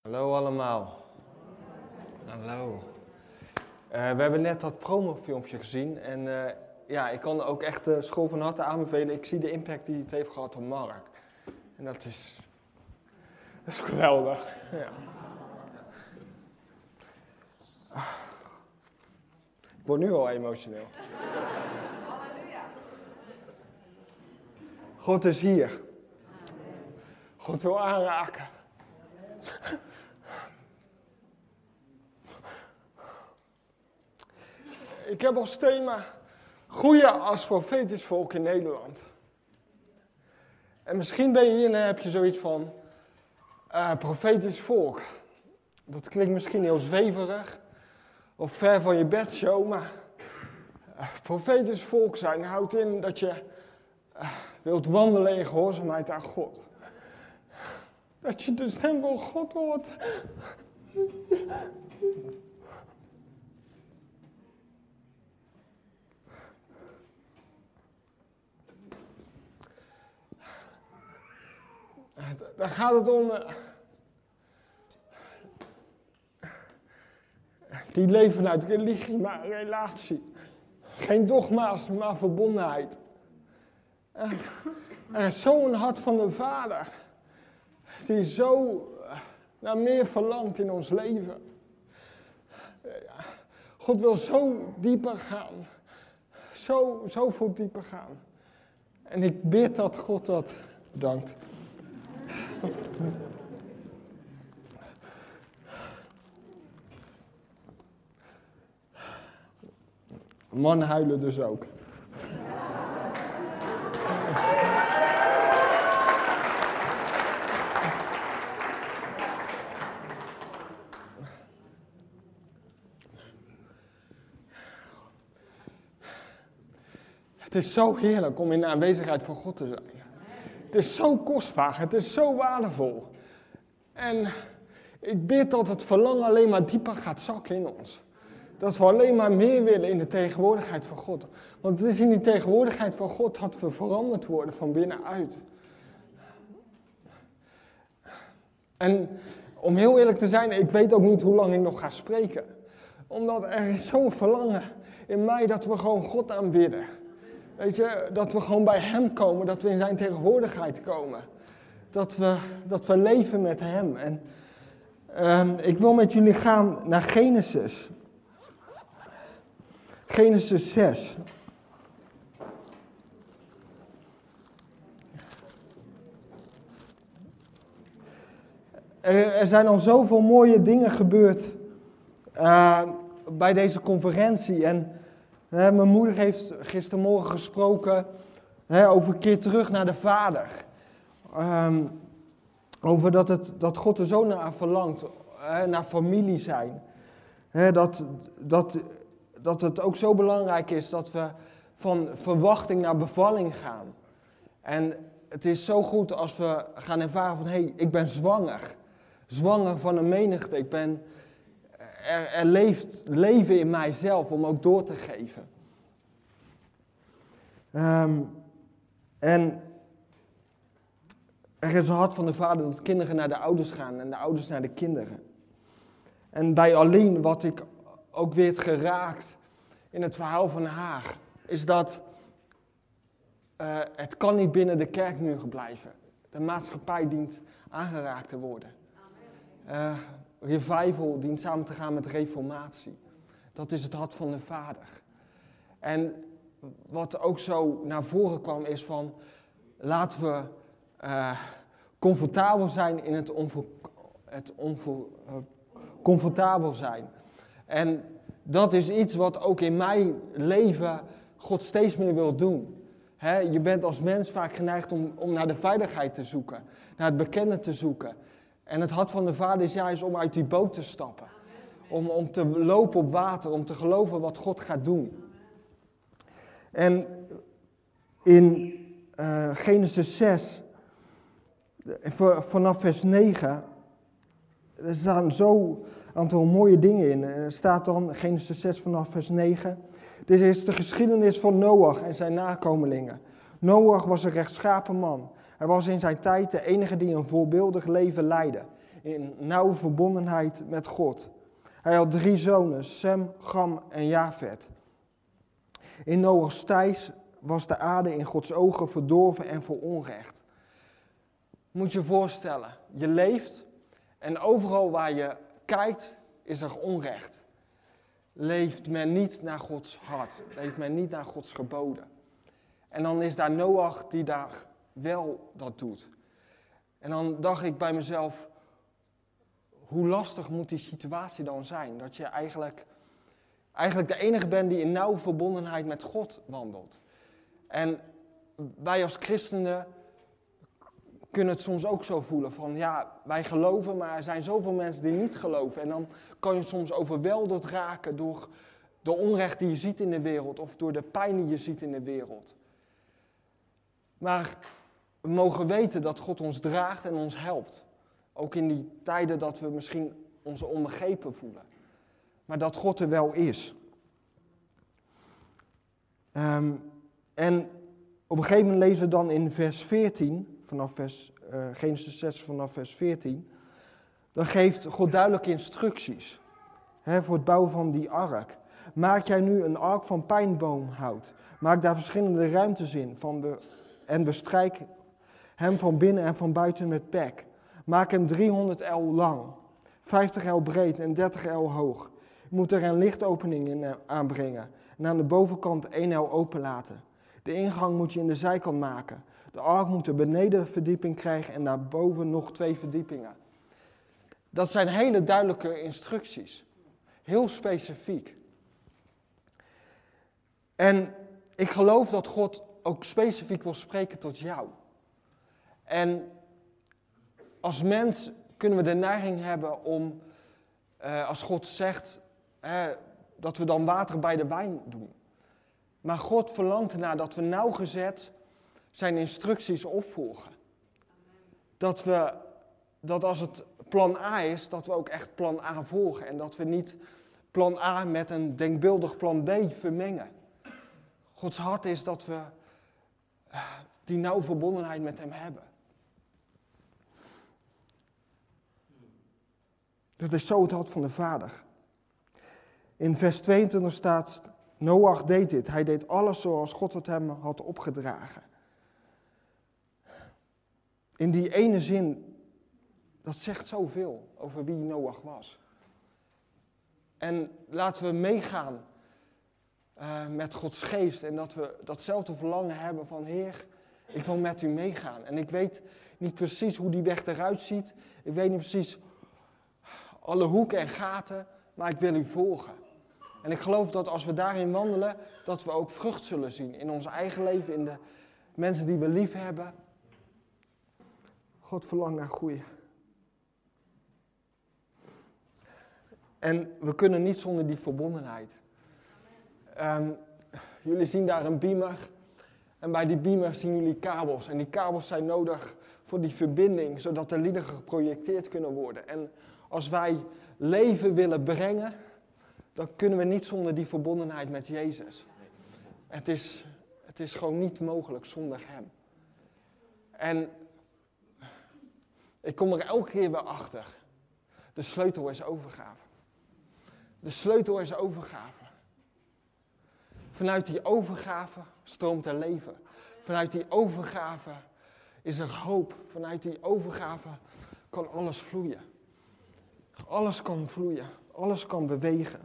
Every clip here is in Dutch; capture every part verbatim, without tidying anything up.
Hallo allemaal. Hallo. Uh, we hebben net dat promofilmpje gezien en uh, ja, ik kan ook echt de school van harte aanbevelen. Ik zie de impact die het heeft gehad op Mark. En dat is, dat is geweldig. Ja. Ik word nu al emotioneel. God is hier. God wil aanraken. Ik heb als thema groeien als profetisch volk in Nederland. En misschien ben je hier en heb je zoiets van uh, profetisch volk. Dat klinkt misschien heel zweverig of ver van je bedshow, maar uh, profetisch volk zijn houdt in dat je uh, wilt wandelen in gehoorzaamheid aan God. Dat je de stem van God hoort. Daar gaat het om. Uh, die leven vanuit religie, maar relatie. Geen dogma's, maar verbondenheid. Uh, er is zo'n hart van de Vader. Die zo uh, naar meer verlangt in ons leven. Uh, God wil zo dieper gaan. Zo, zoveel dieper gaan. En ik bid dat God dat bedankt. Mannen huilen dus ook. Het is zo heerlijk om in de aanwezigheid van God te zijn. Het is zo kostbaar, het is zo waardevol. En ik bid dat het verlangen alleen maar dieper gaat zakken in ons. Dat we alleen maar meer willen in de tegenwoordigheid van God. Want het is in die tegenwoordigheid van God dat we veranderd worden van binnenuit. En om heel eerlijk te zijn, ik weet ook niet hoe lang ik nog ga spreken. Omdat er is zo'n verlangen in mij dat we gewoon God aanbidden. Weet je, dat we gewoon bij Hem komen, dat we in Zijn tegenwoordigheid komen. Dat we, dat we leven met Hem. En um, ik wil met jullie gaan naar Genesis. Genesis zes. Er, er zijn al zoveel mooie dingen gebeurd uh, bij deze conferentie. En uh, mijn moeder heeft gistermorgen gesproken uh, over een keer terug naar de Vader. Um, over dat, het, dat God er zo naar verlangt, uh, naar familie zijn. Uh, dat... dat Dat het ook zo belangrijk is dat we van verwachting naar bevalling gaan. En het is zo goed als we gaan ervaren van, hé, hey, ik ben zwanger. Zwanger van een menigte. Ik ben, er, er leeft leven in mijzelf om ook door te geven. Um, en er is een hart van de Vader dat kinderen naar de ouders gaan en de ouders naar de kinderen. En bij Aline, wat ik ook weer geraakt in het verhaal van haar, is dat uh, het kan niet binnen de kerkmuren blijven. De maatschappij dient aangeraakt te worden. Uh, revival dient samen te gaan met reformatie. Dat is het hart van de Vader. En wat ook zo naar voren kwam is van, laten we uh, comfortabel zijn in het, onvo- het onvo- uh, comfortabel zijn. En dat is iets wat ook in mijn leven God steeds meer wil doen. He, je bent als mens vaak geneigd om, om naar de veiligheid te zoeken, naar het bekende te zoeken. En het hart van de Vader is juist om uit die boot te stappen. Om, om te lopen op water, om te geloven wat God gaat doen. En in uh, Genesis zes, vanaf vers negen, er staan zo een aantal mooie dingen in. Er staat dan, Genesis zes vanaf vers negen. Dit is de geschiedenis van Noach en zijn nakomelingen. Noach was een rechtschapen man. Hij was in zijn tijd de enige die een voorbeeldig leven leidde. in nauwe verbondenheid met God. Hij had drie zonen, Sem, Cham en Jafet. In Noach's tijd was de aarde in Gods ogen verdorven en vol onrecht. Moet je je voorstellen, je leeft en overal waar je kijkt is er onrecht. Leeft men niet naar Gods hart, leeft men niet naar Gods geboden. En dan is daar Noach die daar wel dat doet. En dan dacht ik bij mezelf, hoe lastig moet die situatie dan zijn? Dat je eigenlijk, eigenlijk de enige bent die in nauwe verbondenheid met God wandelt. En wij als christenen kunnen het soms ook zo voelen van ja, wij geloven, maar er zijn zoveel mensen die niet geloven. En dan kan je soms overweldigd raken door de onrecht die je ziet in de wereld of door de pijn die je ziet in de wereld. Maar we mogen weten dat God ons draagt en ons helpt. Ook in die tijden dat we misschien ons onbegrepen voelen. Maar dat God er wel is. Um, en op een gegeven moment lezen we dan in vers veertien, vanaf vers, uh, Genesis zes vanaf vers veertien. Dan geeft God duidelijke instructies hè, voor het bouwen van die ark. Maak jij nu een ark van pijnboomhout. Maak daar verschillende ruimtes in van de, en bestrijk hem van binnen en van buiten met pek. Maak hem driehonderd el lang, vijftig el breed en dertig el hoog. Je moet er een lichtopening in aanbrengen en aan de bovenkant één el open laten. De ingang moet je in de zijkant maken. De ark moet een benedenverdieping krijgen en daarboven nog twee verdiepingen. Dat zijn hele duidelijke instructies. Heel specifiek. En ik geloof dat God ook specifiek wil spreken tot jou. En als mens kunnen we de neiging hebben om, eh, als God zegt, eh, dat we dan water bij de wijn doen. Maar God verlangt ernaar dat we nauwgezet zijn instructies opvolgen. Dat we, dat als het plan A is, dat we ook echt plan A volgen. En dat we niet plan A met een denkbeeldig plan B vermengen. Gods hart is dat we uh, die nauwe verbondenheid met hem hebben. Dat is zo het hart van de Vader. In vers tweeëntwintig staat, Noach deed dit. Hij deed alles zoals God het hem had opgedragen. In die ene zin, dat zegt zoveel over wie Noach was. En laten we meegaan uh, met Gods geest en dat we datzelfde verlangen hebben van Heer, ik wil met u meegaan. En ik weet niet precies hoe die weg eruit ziet. Ik weet niet precies alle hoeken en gaten, maar ik wil u volgen. En ik geloof dat als we daarin wandelen, dat we ook vrucht zullen zien in ons eigen leven, in de mensen die we lief hebben. God verlangt naar groei. En we kunnen niet zonder die verbondenheid. Um, jullie zien daar een beamer. En bij die beamer zien jullie kabels. En die kabels zijn nodig voor die verbinding, zodat de liederen geprojecteerd kunnen worden. En als wij leven willen brengen, dan kunnen we niet zonder die verbondenheid met Jezus. Het is, het is gewoon niet mogelijk zonder hem. En ik kom er elke keer weer achter. De sleutel is overgave. De sleutel is overgave. Vanuit die overgave stroomt er leven. Vanuit die overgave is er hoop. Vanuit die overgave kan alles vloeien. Alles kan vloeien. Alles kan bewegen.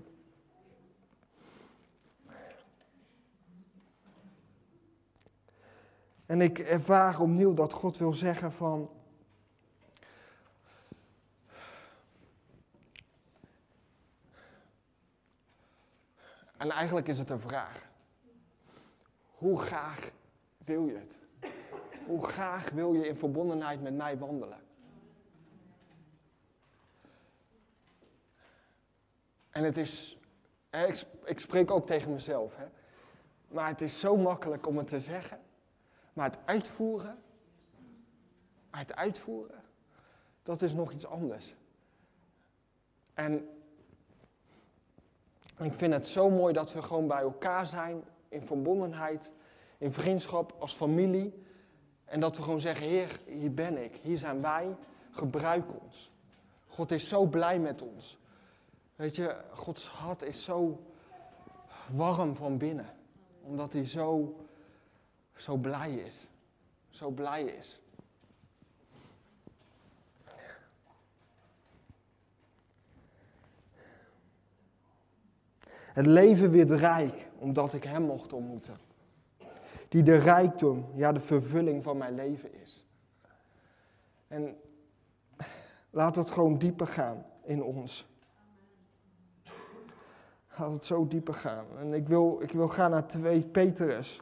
En ik ervaar opnieuw dat God wil zeggen van, en eigenlijk is het een vraag. Hoe graag wil je het? Hoe graag wil je in verbondenheid met mij wandelen? En het is, hè, ik, ik spreek ook tegen mezelf, hè, maar het is zo makkelijk om het te zeggen. Maar het uitvoeren, het uitvoeren, dat is nog iets anders. En ik vind het zo mooi dat we gewoon bij elkaar zijn, in verbondenheid, in vriendschap, als familie. En dat we gewoon zeggen, Heer, hier ben ik, hier zijn wij, gebruik ons. God is zo blij met ons. Weet je, Gods hart is zo warm van binnen. Omdat hij zo, zo blij is. Zo blij is. Het leven werd rijk, omdat ik hem mocht ontmoeten. Die de rijkdom, ja de vervulling van mijn leven is. En laat het gewoon dieper gaan in ons. Laat het zo dieper gaan. En ik wil, ik wil gaan naar twee Petrus.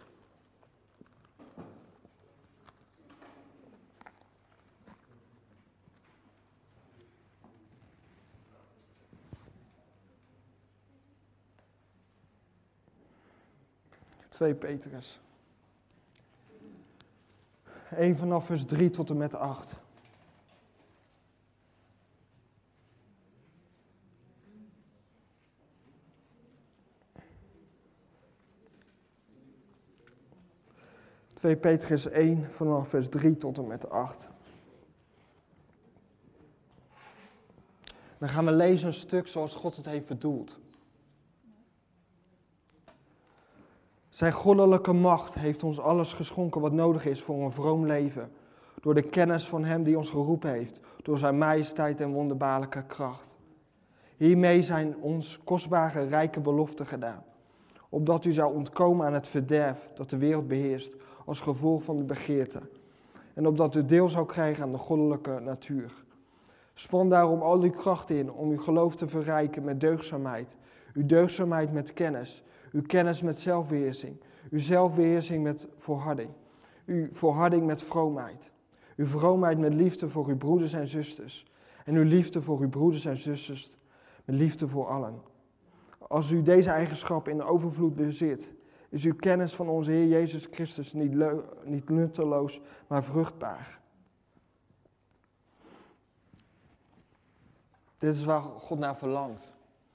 twee Petrus. één vanaf vers drie tot en met acht. twee Petrus één vanaf vers drie tot en met acht. Dan gaan we lezen een stuk zoals God het heeft bedoeld. Zijn goddelijke macht heeft ons alles geschonken wat nodig is voor een vroom leven. Door de kennis van hem die ons geroepen heeft. Door zijn majesteit en wonderbaarlijke kracht. Hiermee zijn ons kostbare rijke beloften gedaan. Opdat u zou ontkomen aan het verderf dat de wereld beheerst. Als gevolg van de begeerte. En opdat u deel zou krijgen aan de goddelijke natuur. Span daarom al uw kracht in om uw geloof te verrijken met deugdzaamheid. Uw deugdzaamheid met kennis. Uw kennis met zelfbeheersing. Uw zelfbeheersing met volharding. Uw volharding met vroomheid. Uw vroomheid met liefde voor uw broeders en zusters. En uw liefde voor uw broeders en zusters met liefde voor allen. Als u deze eigenschap in overvloed bezit, is uw kennis van onze Heer Jezus Christus niet, leu- niet nutteloos, maar vruchtbaar. Dit is waar God naar verlangt.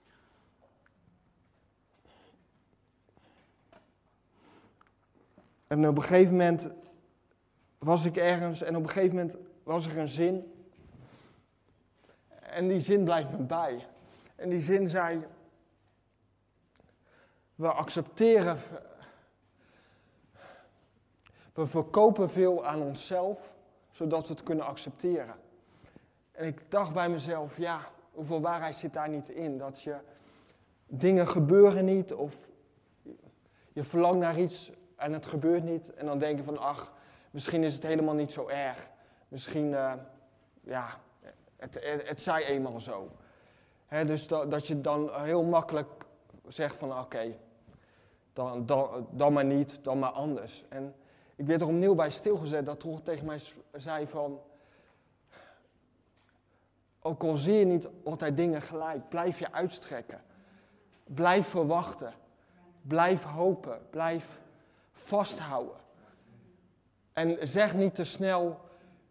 En op een gegeven moment was ik ergens en op een gegeven moment was er een zin. En die zin blijft me bij. En die zin zei, we accepteren, we verkopen veel aan onszelf, zodat we het kunnen accepteren. En ik dacht bij mezelf, ja, hoeveel waarheid zit daar niet in? Dat je, dingen gebeuren niet of je verlangt naar iets en het gebeurt niet. En dan denk je van, ach, misschien is het helemaal niet zo erg. Misschien, uh, ja, het, het, het zij eenmaal zo. He, dus dat, dat je dan heel makkelijk zegt van, oké, okay, dan, dan, dan maar niet, dan maar anders. En ik werd er opnieuw bij stilgezet dat God tegen mij zei van, ook al zie je niet altijd dingen gelijk, blijf je uitstrekken. Blijf verwachten. Blijf hopen. Blijf vasthouden. En zeg niet te snel,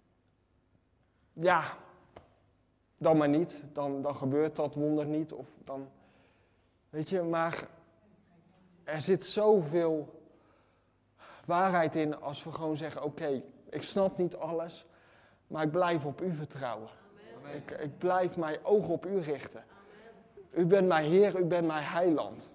ja, dan maar niet. Dan, dan gebeurt dat wonder niet. Of dan, weet je, maar er zit zoveel waarheid in als we gewoon zeggen, oké, okay, ik snap niet alles, maar ik blijf op u vertrouwen. Ik, ik blijf mijn ogen op u richten. U bent mijn Heer, u bent mijn heiland.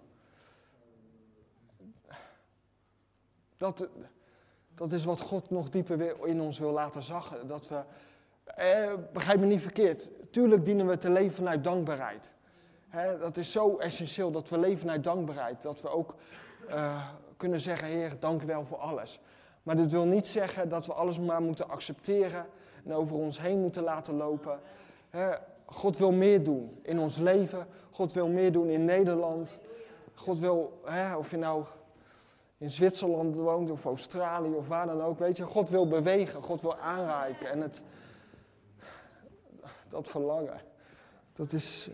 Dat, dat is wat God nog dieper weer in ons wil laten zagen. Dat we, eh, begrijp me niet verkeerd, tuurlijk dienen we te leven vanuit dankbaarheid. Hè, dat is zo essentieel dat we leven vanuit dankbaarheid. Dat we ook uh, kunnen zeggen, Heer, dank u wel voor alles. Maar dit wil niet zeggen dat we alles maar moeten accepteren en over ons heen moeten laten lopen. Hè, God wil meer doen in ons leven. God wil meer doen in Nederland. God wil, hè, of je nou in Zwitserland woont of Australië of waar dan ook, weet je, God wil bewegen, God wil aanreiken en het, dat verlangen, dat is,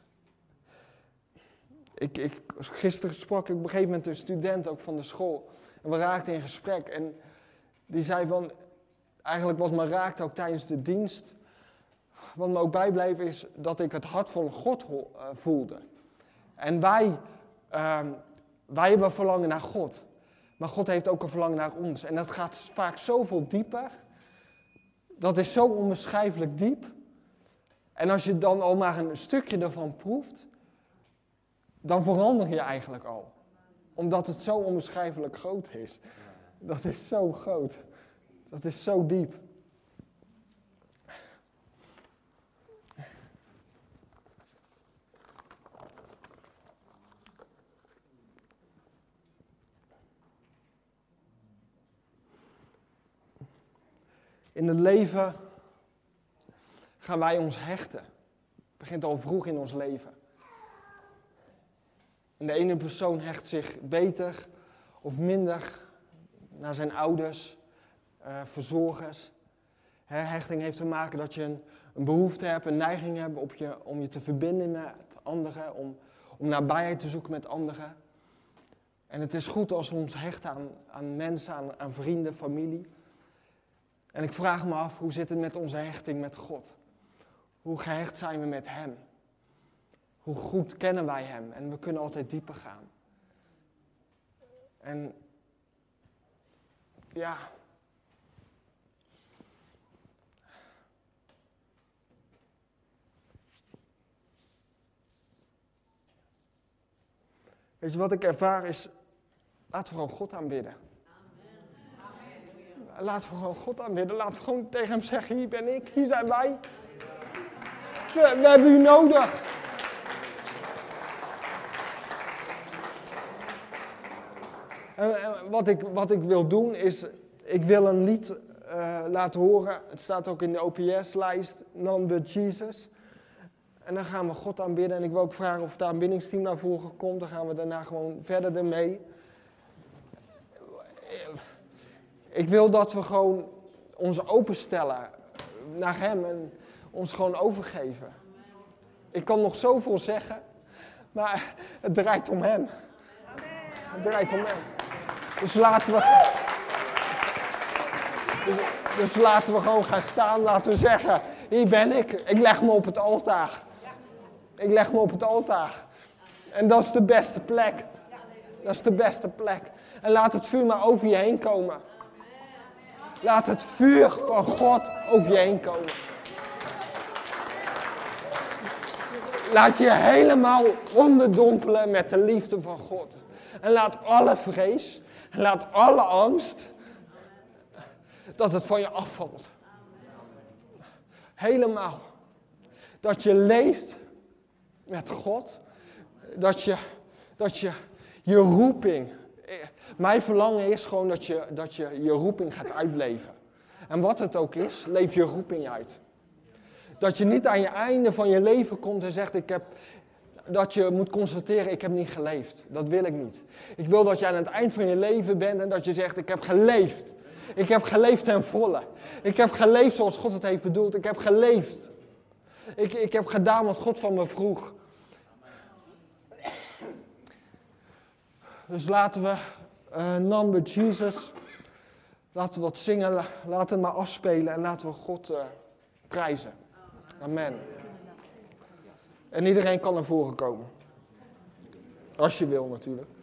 ik, ik, gisteren sprak ik op een gegeven moment een student ook van de school en we raakten in gesprek en die zei van, eigenlijk wat me raakte ook tijdens de dienst, wat me ook bijbleef is dat ik het hart van God voelde. En wij, uh, wij hebben verlangen naar God. Maar God heeft ook een verlangen naar ons. En dat gaat vaak zoveel dieper. Dat is zo onbeschrijfelijk diep. En als je dan al maar een stukje ervan proeft, dan verander je eigenlijk al. Omdat het zo onbeschrijfelijk groot is. Dat is zo groot. Dat is zo diep. In het leven gaan wij ons hechten. Het begint al vroeg in ons leven. En de ene persoon hecht zich beter of minder naar zijn ouders, uh, verzorgers. He, hechting heeft te maken dat je een, een behoefte hebt, een neiging hebt op je, om je te verbinden met anderen, om, om nabijheid te zoeken met anderen. En het is goed als we ons hechten aan, aan mensen, aan, aan vrienden, familie. En ik vraag me af, hoe zit het met onze hechting met God? Hoe gehecht zijn we met Hem? Hoe goed kennen wij Hem? En we kunnen altijd dieper gaan. En ja. Weet je wat ik ervaar is, laten we gewoon God aanbidden. Laten we gewoon God aanbidden. Laten we gewoon tegen Hem zeggen, hier ben ik, hier zijn wij. We, we hebben u nodig. En, en wat, ik, wat ik wil doen is, ik wil een lied uh, laten horen. Het staat ook in de O P S-lijst, None But Jesus. En dan gaan we God aanbidden. En ik wil ook vragen of het aanbiddingsteam naar voren komt. Dan gaan we daarna gewoon verder ermee. Ik wil dat we gewoon ons openstellen naar Hem en ons gewoon overgeven. Ik kan nog zoveel zeggen, maar het draait om Hem. Het draait om Hem. Dus laten we, dus, dus laten we gewoon gaan staan, laten we zeggen, hier ben ik, ik leg me op het altaar. Ik leg me op het altaar. En dat is de beste plek. Dat is de beste plek. En laat het vuur maar over je heen komen. Laat het vuur van God over je heen komen. Laat je helemaal onderdompelen met de liefde van God. En laat alle vrees, en laat alle angst, dat het van je afvalt. Helemaal. Dat je leeft met God. Dat je, dat je, je roeping. Mijn verlangen is gewoon dat je, dat je je roeping gaat uitleven. En wat het ook is, leef je roeping uit. Dat je niet aan je einde van je leven komt en zegt, ik heb, dat je moet constateren, ik heb niet geleefd. Dat wil ik niet. Ik wil dat je aan het eind van je leven bent en dat je zegt, ik heb geleefd. Ik heb geleefd ten volle. Ik heb geleefd zoals God het heeft bedoeld. Ik heb geleefd. Ik, ik heb gedaan wat God van me vroeg. Dus laten we, uh, None But Jesus, laten we wat zingen, laten we maar afspelen en laten we God uh, prijzen. Amen. En iedereen kan naar voren komen. Als je wil natuurlijk.